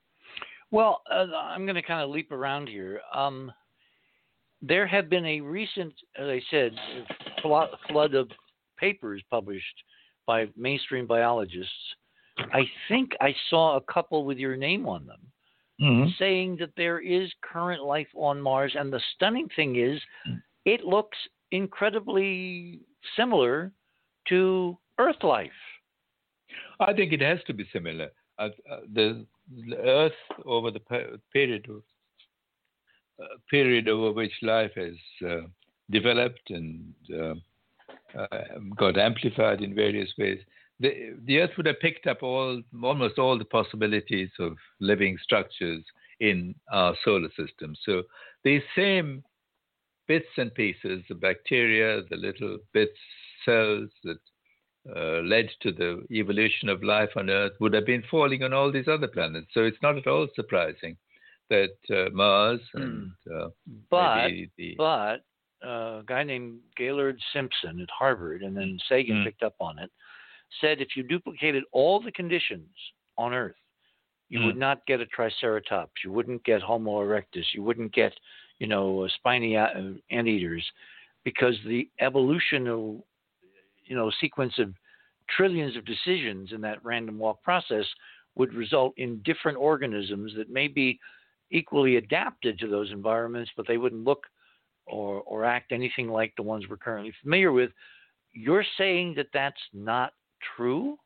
Well, uh, I'm going to kind of leap around here. Um, there have been a recent, as I said, flood, flood of papers published by mainstream biologists. I think I saw a couple with your name on them, mm-hmm. saying that there is current life on Mars. And the stunning thing is, it looks incredibly similar to Earth life. I think it has to be similar. Uh, uh, the, the Earth, over the per- period of, uh, period over which life has uh, developed and uh, uh, got amplified in various ways, the, the Earth would have picked up all almost all the possibilities of living structures in our solar system. So these same bits and pieces, the bacteria, the little bits, cells that Uh, led to the evolution of life on Earth would have been falling on all these other planets. So it's not at all surprising that uh, Mars and uh, but the... but uh, a guy named Gaylord Simpson at Harvard, and then Sagan mm. picked up on it, said if you duplicated all the conditions on Earth, you mm. would not get a Triceratops, you wouldn't get Homo erectus, you wouldn't get, you know, spiny anteaters, because the evolutional you know, sequence of trillions of decisions in that random walk process would result in different organisms that may be equally adapted to those environments, but they wouldn't look or, or act anything like the ones we're currently familiar with. You're saying that that's not true?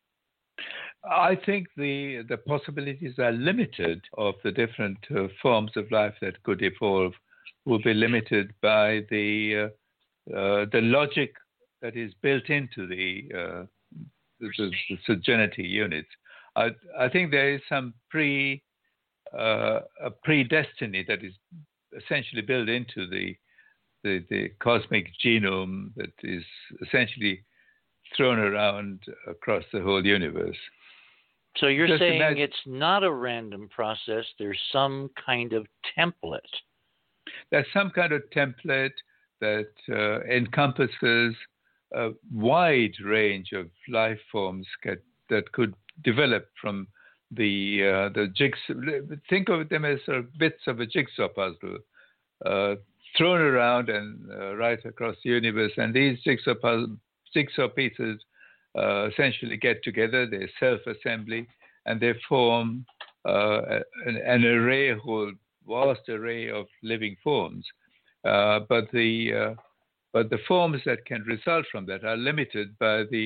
I think the the possibilities are limited of the different uh, forms of life that could evolve will be limited by the uh, uh, the logic that is built into the, uh, the, the, the Sojourner units. I, I think there is some pre uh, a predestiny that is essentially built into the, the the cosmic genome that is essentially thrown around across the whole universe. So you're Just saying imagine, it's not a random process. There's some kind of template. There's some kind of template that uh, encompasses a wide range of life forms get, that could develop from the uh, the jigsaw. Think of them as sort of bits of a jigsaw puzzle uh, thrown around and uh, right across the universe. And these jigsaw puzzle, jigsaw pieces uh, essentially get together. They self-assembly and they form uh, an, an array, a whole vast array of living forms. Uh, but the uh, But the forms that can result from that are limited by the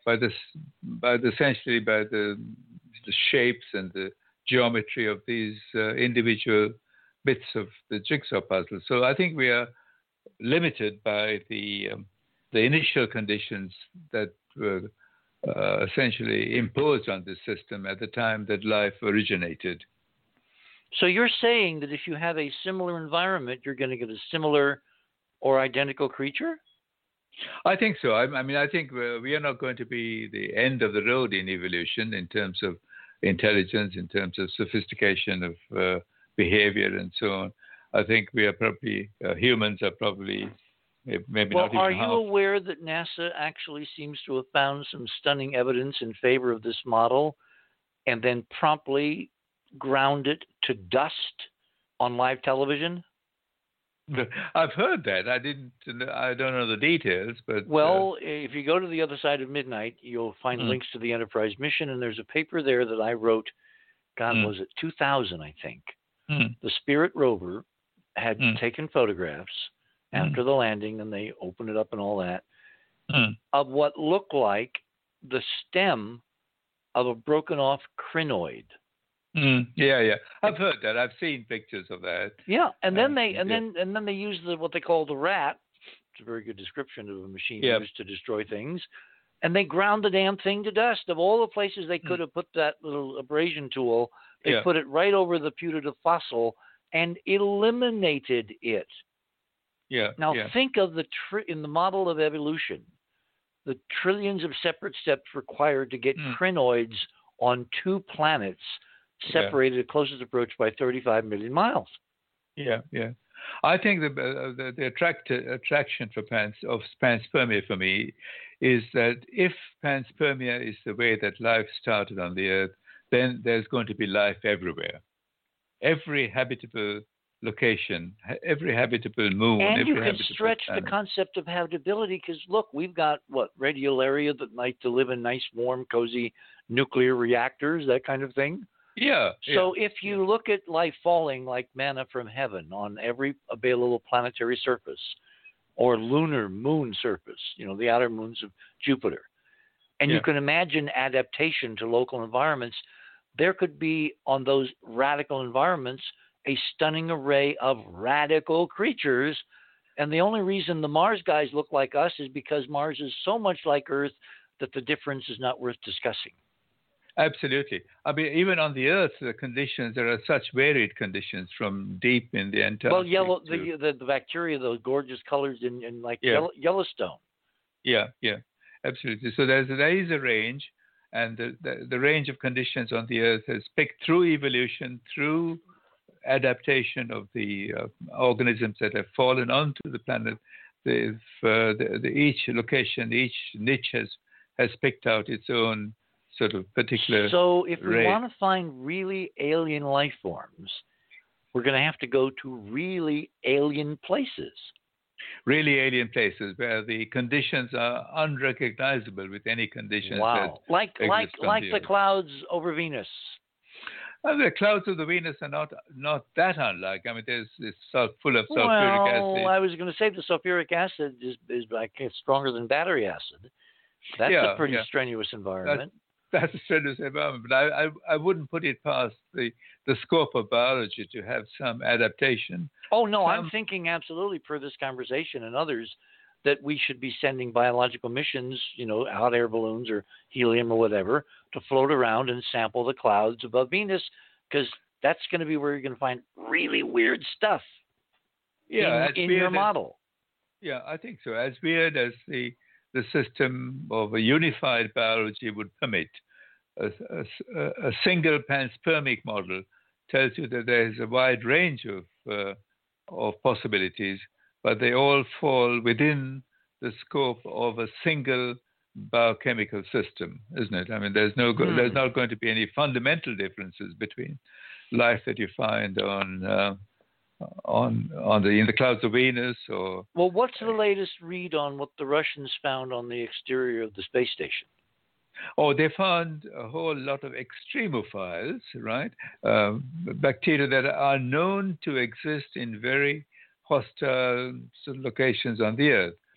by the by the, essentially by the the shapes and the geometry of these uh, individual bits of the jigsaw puzzle. So I think we are limited by the um, the initial conditions that were uh, essentially imposed on this system at the time that life originated. So you're saying that if you have a similar environment, you're going to get a similar or identical creature? I think so. I, I mean, I think we're, we are not going to be the end of the road in evolution in terms of intelligence, in terms of sophistication of uh, behavior and so on. I think we are probably, uh, humans are probably maybe well, not even are half. you aware that NASA actually seems to have found some stunning evidence in favor of this model and then promptly ground it to dust on live television? I've heard that. I didn't. I don't know the details, but well, uh, if you go to the other side of midnight, you'll find mm. links to the Enterprise mission, and there's a paper there that I wrote. God, mm. was it two thousand? I think mm. the Spirit rover had mm. taken photographs mm. after the landing, and they opened it up and all that mm. of what looked like the stem of a broken off crinoid. Mm, yeah, yeah, I've heard that. I've seen pictures of that. Yeah, and then uh, they and yeah. then and then they use the what they call the rat. It's a very good description of a machine yeah. used to destroy things. And they ground the damn thing to dust. Of all the places they could mm. have put that little abrasion tool, they yeah. put it right over the putative fossil and eliminated it. Yeah. Now yeah. think of the tri- in the model of evolution, the trillions of separate steps required to get mm. crinoids on two planets separated at closest approach by thirty-five million miles. Yeah, yeah. I think the uh, the, the attract, attraction for pans of panspermia for me is that if panspermia is the way that life started on the Earth, then there's going to be life everywhere. Every habitable location, every habitable moon, and every you can stretch planet. the concept of habitability because look, we've got what radiolaria that like to live in nice, warm, cozy nuclear reactors, that kind of thing. Yeah. So yeah, if you yeah. look at life falling like manna from heaven on every available planetary surface or lunar moon surface, you know, the outer moons of Jupiter, and yeah. you can imagine adaptation to local environments, there could be on those radical environments a stunning array of radical creatures. And the only reason the Mars guys look like us is because Mars is so much like Earth that the difference is not worth discussing. Absolutely. I mean, even on the Earth, the conditions, there are such varied conditions from deep in the Antarctic. Well, yellow, to, the, the the bacteria, those gorgeous colors in, in like yeah. yellow, Yellowstone. Yeah, yeah, absolutely. So there's there is a range, and the, the, the range of conditions on the Earth is picked through evolution, through adaptation of the uh, organisms that have fallen onto the planet. They've, uh, the, the, each location, each niche has has picked out its own sort of particular. So if we ray. want to find really alien life forms, we're going to have to go to really alien places. Really alien places where the conditions are unrecognizable with any conditions. Wow. That like like exist on like the, the Earth. clouds over Venus. Well, the clouds of the Venus are not not that unlike. I mean, there's it's so full of sulfuric well, acid. I was going to say the sulfuric acid is is like it's stronger than battery acid. That's yeah, a pretty yeah. strenuous environment. That's, that's a strenuous environment, but I, I I wouldn't put it past the the scope of biology to have some adaptation. Oh no, some, I'm thinking absolutely per this conversation and others that we should be sending biological missions, you know, hot air balloons or helium or whatever, to float around and sample the clouds above Venus, because that's going to be where you're going to find really weird stuff. Yeah, in, in your as, model. Yeah, I think so. As weird as the the system of a unified biology would permit, a, a, a single panspermic model tells you that there is a wide range of uh, of possibilities, but they all fall within the scope of a single biochemical system, isn't it? I mean, there's no go- hmm. there's not going to be any fundamental differences between life that you find on uh, on on the in the clouds of Venus or. Well, what's the latest read on what the Russians found on the exterior of the space station? Oh, they found a whole lot of extremophiles, right? Um, bacteria that are known to exist in very hostile locations on the Earth.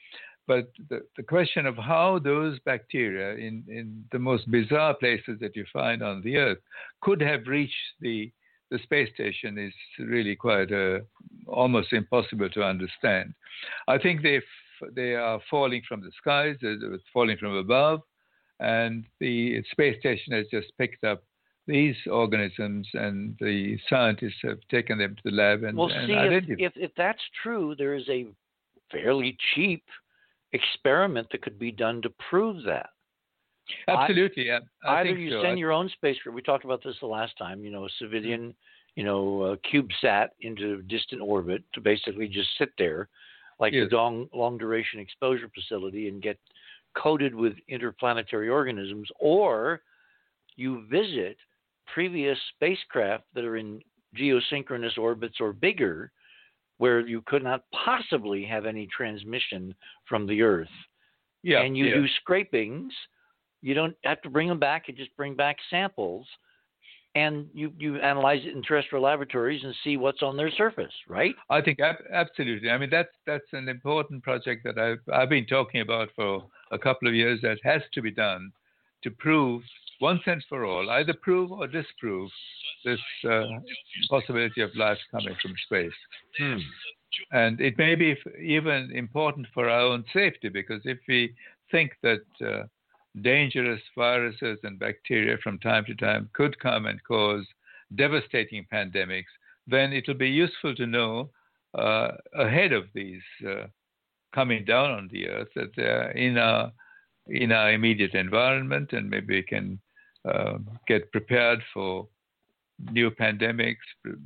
But the, the question of how those bacteria in, in the most bizarre places that you find on the Earth could have reached the, the space station is really quite uh, almost impossible to understand. I think they they are falling from the skies, they're falling from above, and the space station has just picked up these organisms, and the scientists have taken them to the lab and, well, and see, identified. If, if, if that's true, there is a fairly cheap experiment that could be done to prove that. Absolutely, I, I Either think you so. send I, your own spacecraft. We talked about this the last time. You know, a civilian, you know, uh, CubeSat into distant orbit to basically just sit there, like yes. the long, long duration exposure facility, and get coated with interplanetary organisms, or you visit previous spacecraft that are in geosynchronous orbits or bigger, where you could not possibly have any transmission from the Earth. yeah, and you yeah. do scrapings. You don't have to bring them back. You just bring back samples, and you, you analyze it in terrestrial laboratories and see what's on their surface, right? I think ab- absolutely. I mean, that's that's an important project that I've I've been talking about for a couple of years. That has to be done to prove once and for all, either prove or disprove this uh, possibility of life coming from space. Hmm. And it may be even important for our own safety, because if we think that uh, dangerous viruses and bacteria from time to time could come and cause devastating pandemics, then it will be useful to know uh, ahead of these uh, coming down on the Earth that they're in our, in our immediate environment, and maybe we can uh, get prepared for new pandemics,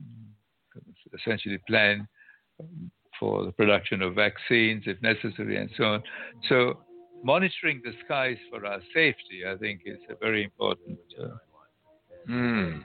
essentially plan for the production of vaccines if necessary, and so on. So monitoring the skies for our safety, I think, is a very important. Uh, mm.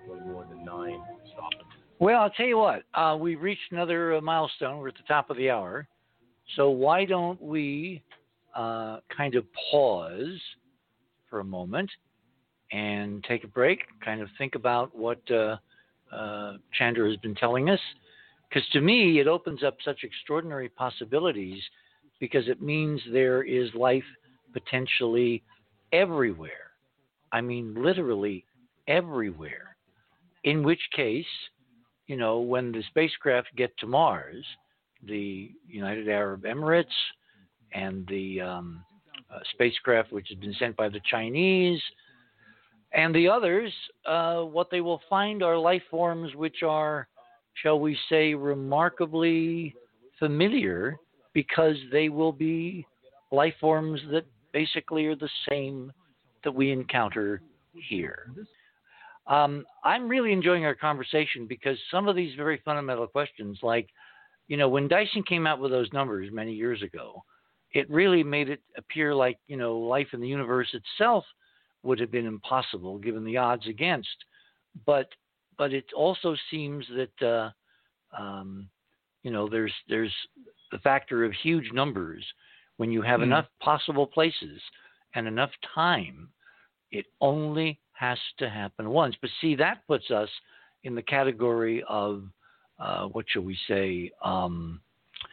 Well, I'll tell you what, uh, we've reached another uh, milestone. We're at the top of the hour. So why don't we uh, kind of pause for a moment and take a break, kind of think about what uh, uh, Chandra has been telling us? Because to me, it opens up such extraordinary possibilities, because it means there is life potentially everywhere. I mean, literally everywhere. In which case, you know, when the spacecraft get to Mars, the United Arab Emirates and the um, uh, spacecraft which has been sent by the Chinese and the others, uh, what they will find are life forms which are, shall we say, remarkably familiar, because they will be life forms that basically are the same that we encounter here. Um, I'm really enjoying our conversation, because some of these very fundamental questions, like, you know, when Dyson came out with those numbers many years ago, it really made it appear like, you know, life in the universe itself would have been impossible given the odds against. But but it also seems that, uh, um, you know, there's there's the factor of huge numbers. When you have mm. enough possible places and enough time, it only has to happen once. But see, that puts us in the category of, uh, what shall we say, um,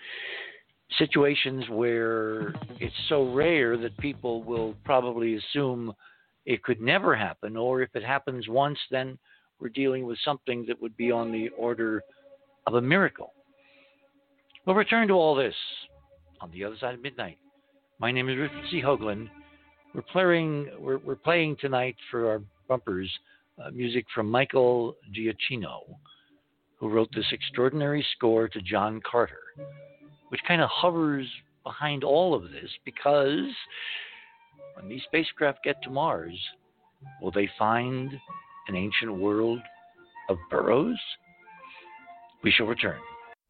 situations where it's so rare that people will probably assume it could never happen, or if it happens once, then we're dealing with something that would be on the order of a miracle. We'll return to all this on the other side of midnight. My name is Richard C. Hoagland. We're playing, we're, we're playing tonight for our bumpers uh, music from Michael Giacchino, who wrote this extraordinary score to John Carter, which kind of hovers behind all of this, because when these spacecraft get to Mars, will they find an ancient world of burrows? We shall return.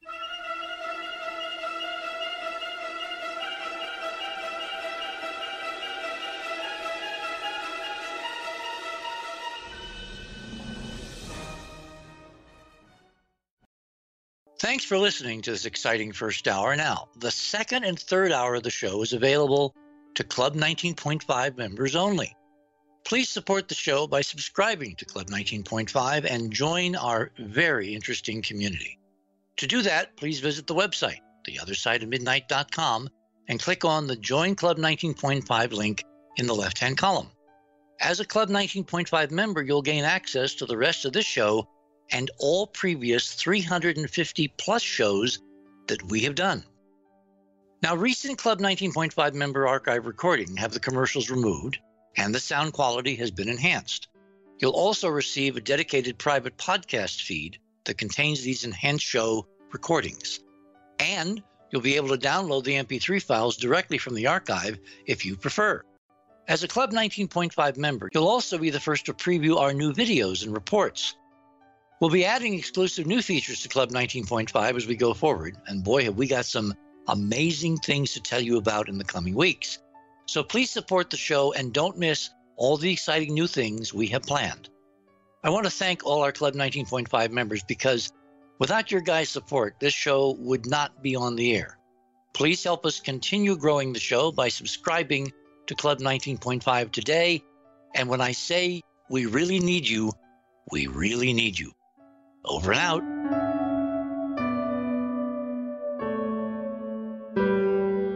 Thanks for listening to this exciting first hour. Now, the second and third hour of the show is available to Club nineteen point five members only. Please support the show by subscribing to Club nineteen point five and join our very interesting community. To do that, please visit the website, the other side of midnight dot com, and click on the Join Club nineteen point five link in the left-hand column. As a Club nineteen point five member, you'll gain access to the rest of this show and all previous three hundred fifty plus shows that we have done. Now, recent Club nineteen point five member archive recording have the commercials removed and the sound quality has been enhanced. You'll also receive a dedicated private podcast feed that contains these enhanced show recordings. And you'll be able to download the M P three files directly from the archive if you prefer. As a Club nineteen point five member, you'll also be the first to preview our new videos and reports. We'll be adding exclusive new features to Club nineteen point five as we go forward, and boy, have we got some amazing things to tell you about in the coming weeks. So please support the show and don't miss all the exciting new things we have planned. I want to thank all our Club nineteen point five members because without your guys' support, this show would not be on the air. Please help us continue growing the show by subscribing to Club nineteen point five today. And when I say we really need you, we really need you. Over and out.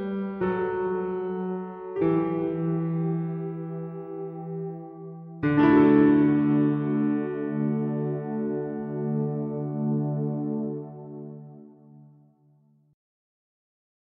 Thank you.